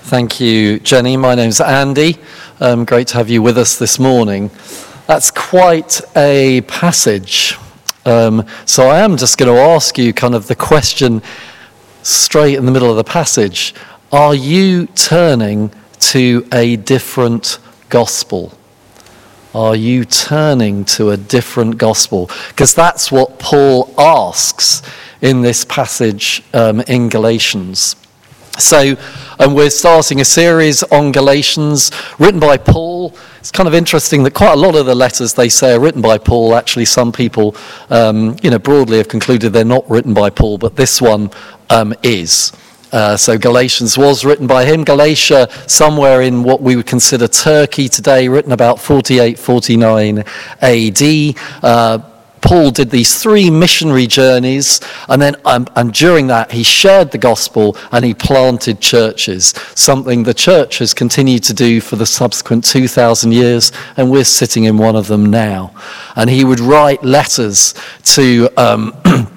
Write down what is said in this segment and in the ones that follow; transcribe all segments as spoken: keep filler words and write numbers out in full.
Thank you, Jenny. My name's Andy. Um, great to have you with us this morning. That's quite a passage. Um, so I am just going to ask you kind of the question straight in the middle of the passage. Are you turning to a different gospel? Are you turning to a different gospel? Because that's what Paul asks in this passage um, in Galatians. So, and we're starting a series on Galatians written by Paul. It's kind of interesting that quite a lot of the letters they say are written by Paul. Actually, some people, um, you know, broadly have concluded they're not written by Paul, but this one um, is. Uh, so Galatians was written by him. Galatia, somewhere in what we would consider Turkey today, written about forty-eight, forty-nine A D. Uh, Paul did these three missionary journeys, and then um, and during that he shared the gospel and he planted churches, something the church has continued to do for the subsequent two thousand years, and we're sitting in one of them now. And he would write letters to um,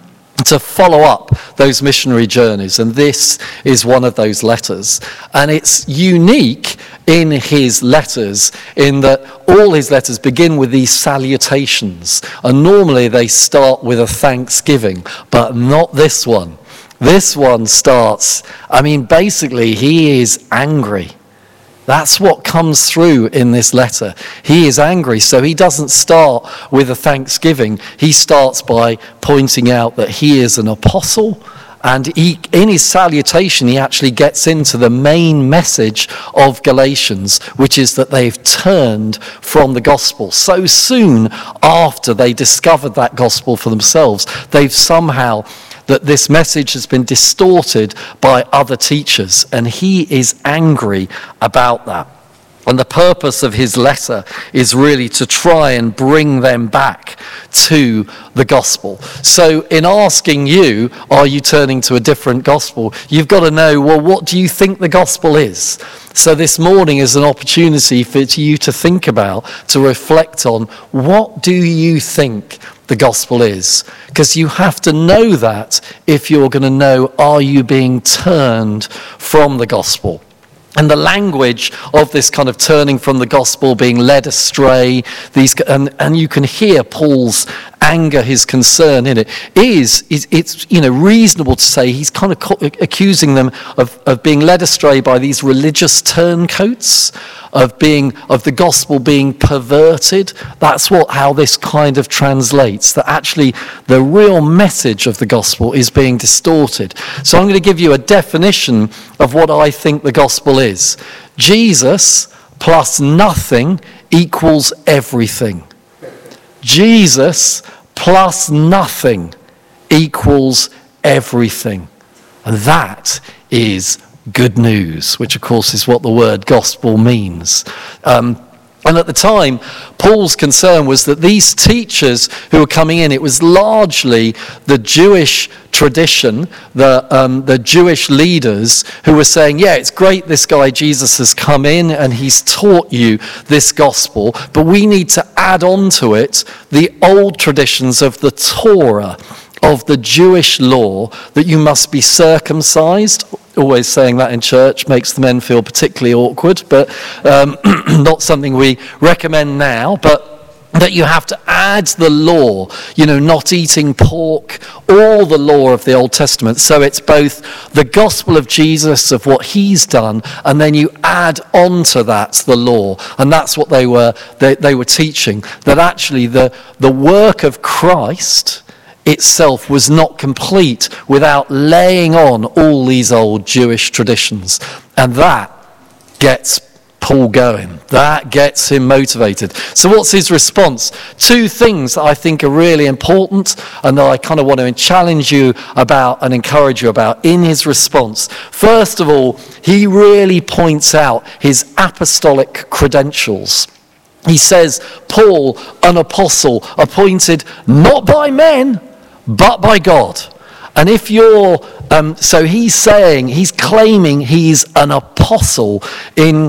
to follow up those missionary journeys, and this is one of those letters. And it's unique in his letters in that all his letters begin with these salutations, and normally they start with a thanksgiving, but not this one. This one starts, I mean, basically he is angry. That's what comes through in this letter. He is angry, so he doesn't start with a thanksgiving. He starts by pointing out that he is an apostle, and he, in his salutation, he actually gets into the main message of Galatians, which is that they've turned from the gospel. So soon after they discovered that gospel for themselves, they've somehow that this message has been distorted by other teachers, and he is angry about that. And the purpose of his letter is really to try and bring them back to the gospel. So in asking you, are you turning to a different gospel, you've got to know, well, what do you think the gospel is? So this morning is an opportunity for you to think about, to reflect on, what do you think the gospel is? Because you have to know that if you're going to know, are you being turned from the gospel? And the language of this kind of turning from the gospel, being led astray, these, and, and you can hear Paul's anger, his concern in it, is, is it's you know reasonable to say he's kind of co- accusing them of, of being led astray by these religious turncoats, of being of the gospel being perverted. That's what how this kind of translates, that actually the real message of the gospel is being distorted. So I'm going to give you a definition of what I think the gospel is. Jesus plus nothing equals everything. Jesus plus nothing equals everything. And that is good news, which of course is what the word gospel means. Um, and at the time, Paul's concern was that these teachers who were coming in, it was largely the Jewish tradition, the um, the Jewish leaders who were saying, yeah, it's great this guy Jesus has come in and he's taught you this gospel, but we need to add on to it the old traditions of the Torah, of the Jewish law, that you must be circumcised. Always saying that in church makes the men feel particularly awkward, but um, not something we recommend now, but that you have to add the law, you know, not eating pork, all the law of the Old Testament. So it's both the gospel of Jesus, of what he's done, and then you add on to that the law. And that's what they were they, they were teaching, that actually the, the work of Christ itself was not complete without laying on all these old Jewish traditions. And that gets Paul going. That gets him motivated. So what's his response? Two things that I think are really important and that I kind of want to challenge you about and encourage you about in his response. First of all, he really points out his apostolic credentials. He says, Paul, an apostle, appointed not by men, but by God. And if you're, um, so he's saying, he's claiming he's an apostle in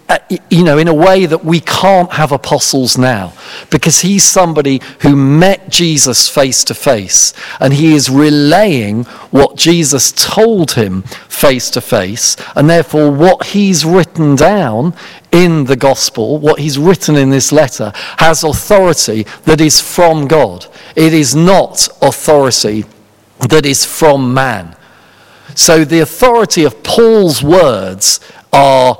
uh, you know, in a way that we can't have apostles now, because he's somebody who met Jesus face to face, and he is relaying what Jesus told him face to face, and therefore what he's written down in the gospel, what he's written in this letter, has authority that is from God. It is not authority that is from man. So the authority of Paul's words are,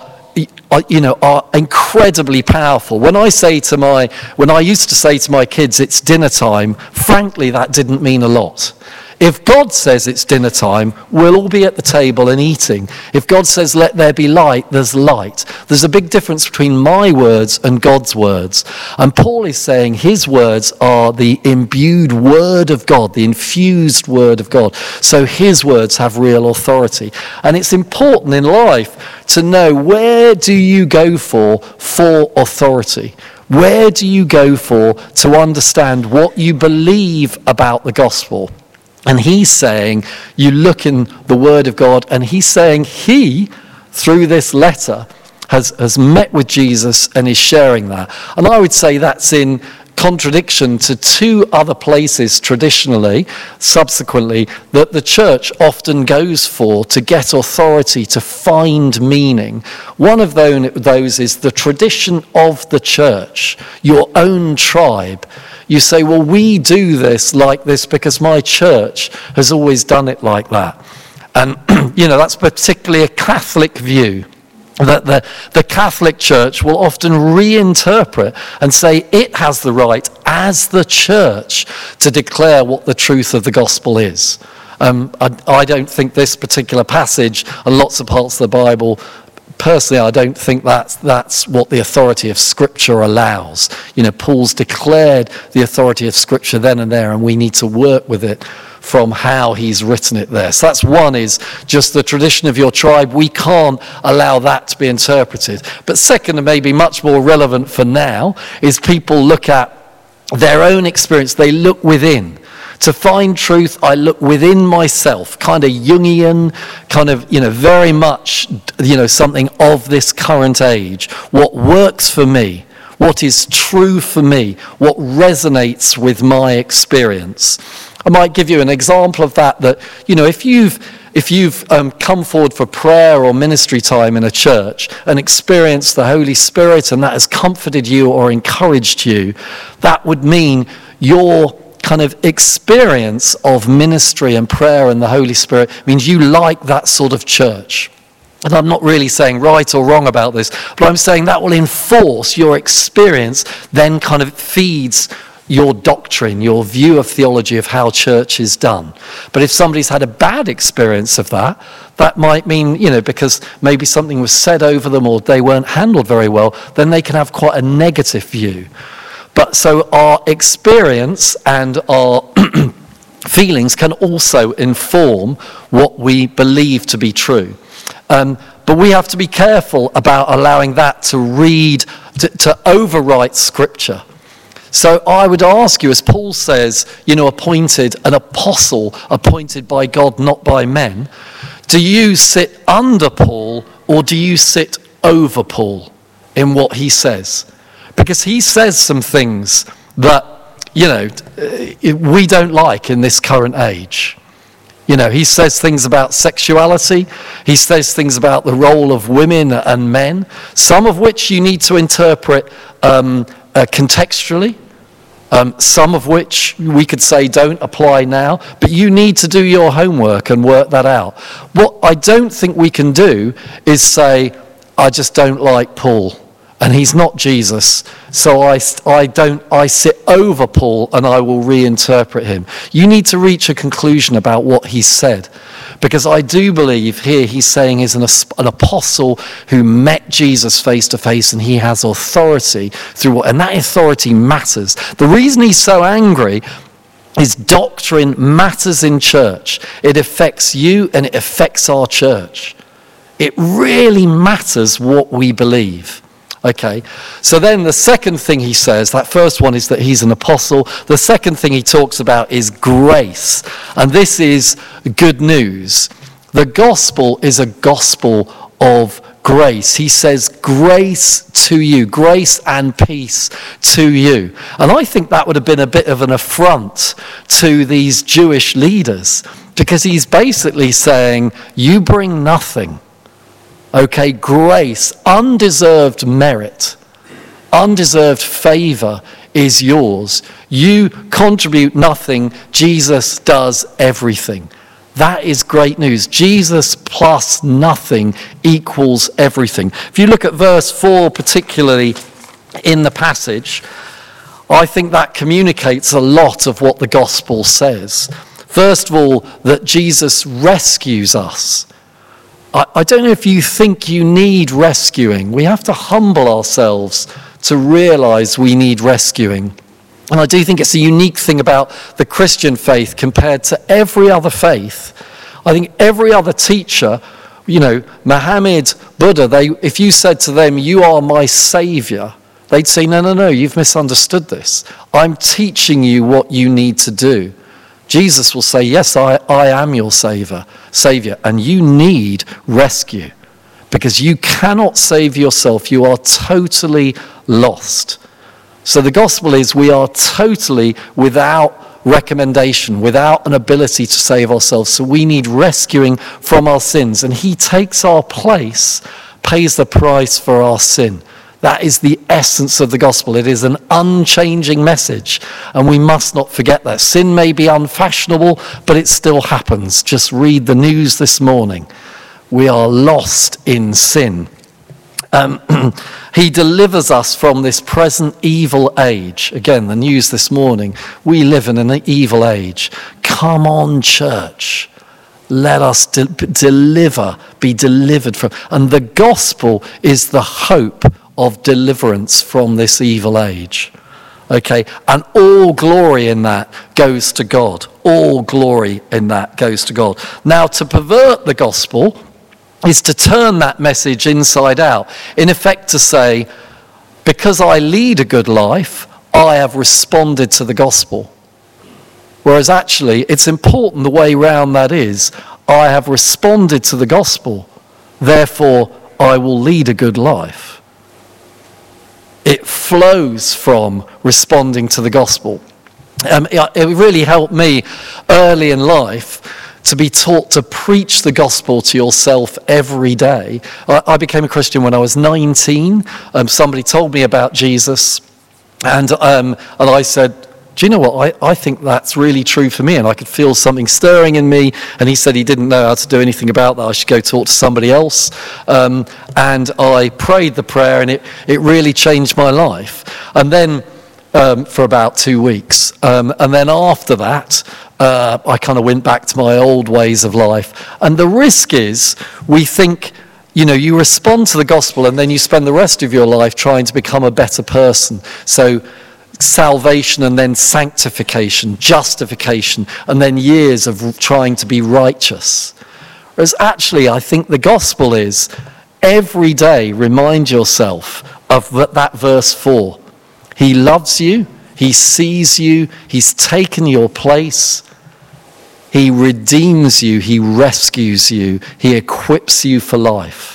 you know, are incredibly powerful. When I say to my, when I used to say to my kids, it's dinner time, frankly, that didn't mean a lot. If God says it's dinner time, we'll all be at the table and eating. If God says, let there be light, there's light. There's a big difference between my words and God's words. And Paul is saying his words are the imbued word of God, the infused word of God. So his words have real authority. And it's important in life to know, where do you go for for authority? Where do you go for to understand what you believe about the gospel? And he's saying, you look in the Word of God, and he's saying he, through this letter, has, has met with Jesus and is sharing that. And I would say that's in contradiction to two other places traditionally, subsequently, that the church often goes for to get authority, to find meaning. One of those is the tradition of the church, your own tribe. You say, well, we do this like this because my church has always done it like that. And, you know, that's particularly a Catholic view, that the, the Catholic Church will often reinterpret and say it has the right as the church to declare what the truth of the gospel is. Um, I, I don't think this particular passage and lots of parts of the Bible, personally, I don't think that's, that's what the authority of Scripture allows. You know, Paul's declared the authority of Scripture then and there, and we need to work with it from how he's written it there. So that's one, is just the tradition of your tribe. We can't allow that to be interpreted. But second, and maybe much more relevant for now, is people look at their own experience. They look within. To find truth, I look within myself, kind of Jungian, kind of, you know, very much, you know, something of this current age. What works for me, what is true for me, what resonates with my experience. I might give you an example of that, that, you know, if you've If you've um, come forward for prayer or ministry time in a church and experienced the Holy Spirit, and that has comforted you or encouraged you, that would mean your kind of experience of ministry and prayer and the Holy Spirit means you like that sort of church. And I'm not really saying right or wrong about this, but I'm saying that will enforce your experience, then kind of feeds your doctrine, your view of theology of how church is done. But if somebody's had a bad experience of that, that might mean, you know, because maybe something was said over them or they weren't handled very well, then they can have quite a negative view. But so our experience and our feelings can also inform what we believe to be true. Um, but we have to be careful about allowing that to read, to, to overwrite Scripture. So I would ask you, as Paul says, you know, appointed, an apostle appointed by God, not by men, do you sit under Paul or do you sit over Paul in what he says? Because he says some things that, you know, we don't like in this current age. You know, he says things about sexuality. He says things about the role of women and men, some of which you need to interpret um, uh, contextually, um, some of which we could say don't apply now, but you need to do your homework and work that out. What I don't think we can do is say, I just don't like Paul, and he's not Jesus, so I, I don't, I sit over Paul and I will reinterpret him. You need to reach a conclusion about what he said, because I do believe here he's saying he's an, an apostle who met Jesus face to face, and he has authority through what, and that authority matters. The reason he's so angry is doctrine matters in church. It affects you and it affects our church. It really matters what we believe. Okay, so then the second thing he says, that first one is that he's an apostle. The second thing he talks about is grace. And this is good news. The gospel is a gospel of grace. He says, grace to you, grace and peace to you. And I think that would have been a bit of an affront to these Jewish leaders, because he's basically saying, you bring nothing. Okay, grace, undeserved merit, undeserved favor is yours. You contribute nothing. Jesus does everything. That is great news. Jesus plus nothing equals everything. If you look at verse four, particularly in the passage, I think that communicates a lot of what the gospel says. First of all, that Jesus rescues us. I, I don't know if you think you need rescuing. We have to humble ourselves to realize we need rescuing. And I do think it's a unique thing about the Christian faith compared to every other faith. I think every other teacher, you know, Muhammad, Buddha, they, if you said to them, you are my savior, they'd say, no, no, no, you've misunderstood this. I'm teaching you what you need to do. Jesus will say, yes, I, I am your savior, savior, and you need rescue because you cannot save yourself. You are totally lost. So the gospel is we are totally without recommendation, without an ability to save ourselves. So we need rescuing from our sins. And he takes our place, pays the price for our sin. That is the essence of the gospel. It is an unchanging message. And we must not forget that. Sin may be unfashionable, but it still happens. Just read the news this morning. We are lost in sin. Um, he delivers us from this present evil age. Again, the news this morning. We live in an evil age. Come on, church. Let us de- deliver, be delivered from. And the gospel is the hope of deliverance from this evil age. Okay, and all glory in that goes to God. All glory in that goes to God. Now, to pervert the gospel is to turn that message inside out. In effect, to say, because I lead a good life, I have responded to the gospel. Whereas actually, it's important the way round that is, I have responded to the gospel, therefore I will lead a good life. It flows from responding to the gospel. Um, it, it really helped me early in life to be taught to preach the gospel to yourself every day. I, I became a Christian when I was nineteen. Um, somebody told me about Jesus, and um, and I said, do you know what, I, I think that's really true for me, and I could feel something stirring in me, and he said he didn't know how to do anything about that, I should go talk to somebody else, um, and I prayed the prayer, and it, it really changed my life, and then um, for about two weeks, um, and then after that, uh, I kind of went back to my old ways of life, and the risk is, we think, you know, you respond to the gospel, and then you spend the rest of your life trying to become a better person, so salvation and then sanctification, justification, and then years of trying to be righteous. Whereas actually, I think the gospel is every day remind yourself of that, that verse four. He loves you, he sees you, he's taken your place, he redeems you, he rescues you, he equips you for life.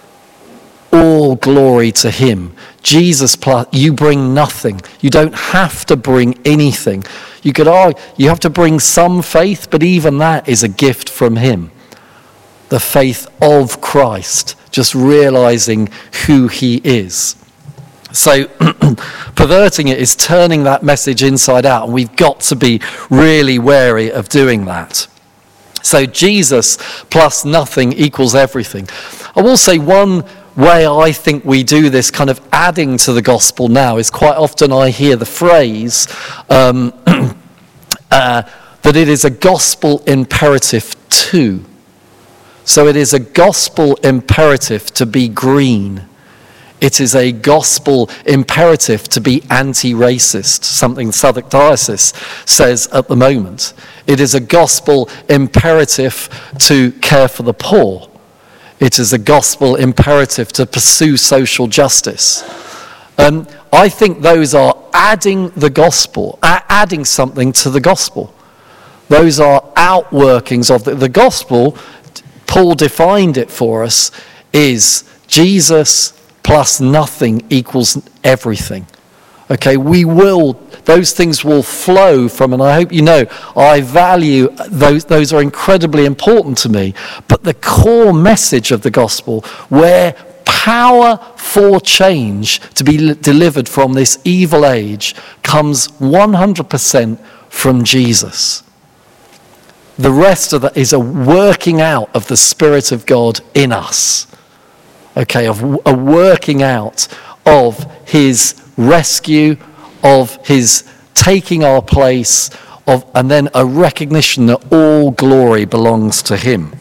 All glory to him. Jesus, plus, you bring nothing. You don't have to bring anything. You could argue, you have to bring some faith, but even that is a gift from him. The faith of Christ, just realizing who he is. So perverting it is turning that message inside out, and we've got to be really wary of doing that. So Jesus plus nothing equals everything. I will say one way I think we do this kind of adding to the gospel now is quite often I hear the phrase um, uh, that it is a gospel imperative to. So it is a gospel imperative to be green. It is a gospel imperative to be anti-racist, something Southwark Diocese says at the moment. It is a gospel imperative to care for the poor. It is a gospel imperative to pursue social justice. Um, I think those are adding the gospel, adding something to the gospel. Those are outworkings of the, the gospel. Paul defined it for us, is Jesus plus nothing equals everything. Okay, we will, those things will flow from, and I hope you know, I value those, those are incredibly important to me. But the core message of the gospel, where power for change to be delivered from this evil age, comes one hundred percent from Jesus. The rest of that is a working out of the Spirit of God in us. Okay, of a working out of his rescue, of his taking our place, of, and then a recognition that all glory belongs to him.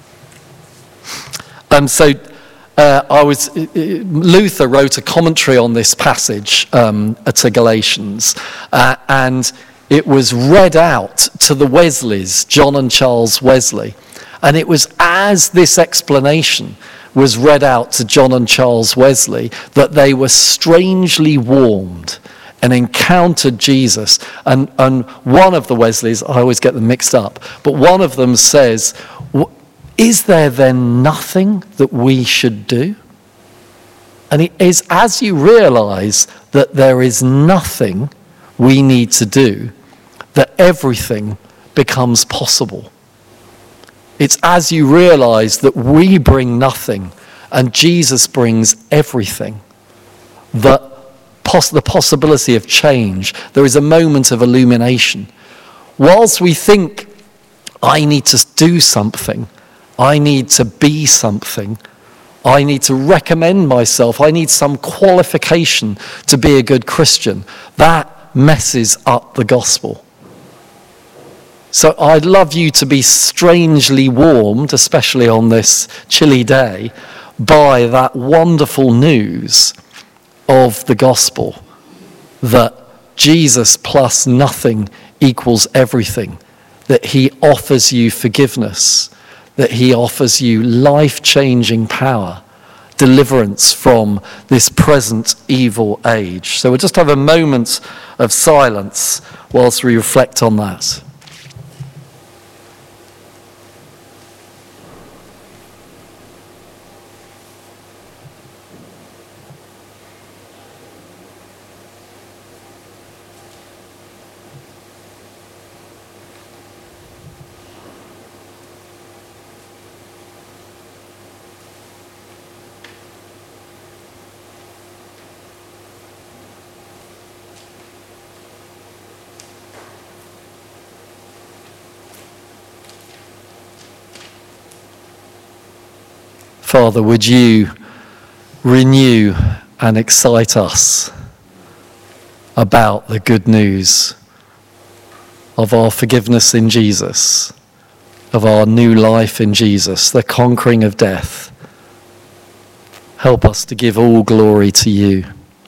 And so uh, I was Luther wrote a commentary on this passage um, to Galatians, uh, and it was read out to the Wesleys, John and Charles Wesley, and it was as this explanation was read out to John and Charles Wesley that they were strangely warmed and encountered Jesus. And, and one of the Wesleys, I always get them mixed up, but one of them says, is there then nothing that we should do? And it is as you realize that there is nothing we need to do that everything becomes possible. It's as you realize that we bring nothing and Jesus brings everything, that poss- the possibility of change, there is a moment of illumination. Whilst we think, I need to do something, I need to be something, I need to recommend myself, I need some qualification to be a good Christian, that messes up the gospel. So I'd love you to be strangely warmed, especially on this chilly day, by that wonderful news of the gospel, that Jesus plus nothing equals everything, that he offers you forgiveness, that he offers you life-changing power, deliverance from this present evil age. So we'll just have a moment of silence whilst we reflect on that. Father, would you renew and excite us about the good news of our forgiveness in Jesus, of our new life in Jesus, the conquering of death. Help us to give all glory to you.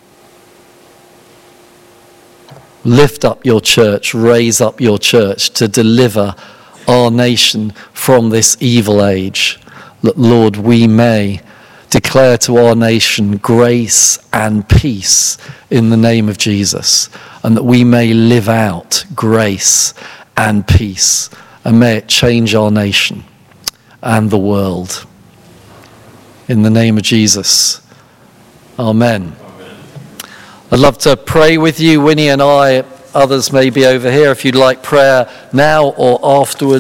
Lift up your church, raise up your church to deliver our nation from this evil age. That, Lord, we may declare to our nation grace and peace in the name of Jesus, and that we may live out grace and peace, and may it change our nation and the world. In the name of Jesus, amen. Amen. I'd love to pray with you, Winnie and I. Others may be over here if you'd like prayer now or afterwards.